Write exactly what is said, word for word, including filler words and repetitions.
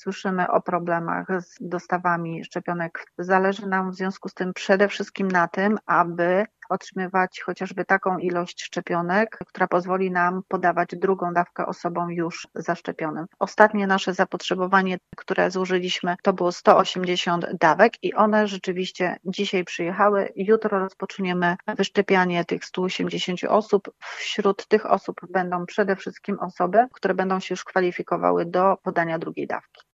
słyszymy o problemach z dostawami szczepionek. Zależy nam w związku z tym przede wszystkim na tym, aby otrzymywać chociażby taką ilość szczepionek, która pozwoli nam podawać drugą dawkę osobom już zaszczepionym. Ostatnie nasze zapotrzebowanie, które zużyliśmy, to było sto osiemdziesiąt dawek i one rzeczywiście dzisiaj przyjechały. Jutro rozpoczniemy wyszczepianie tych stu osiemdziesięciu osób. Wśród tych osób będą przede wszystkim osoby, które będą się już kwalifikowały do podania drugiej dawki.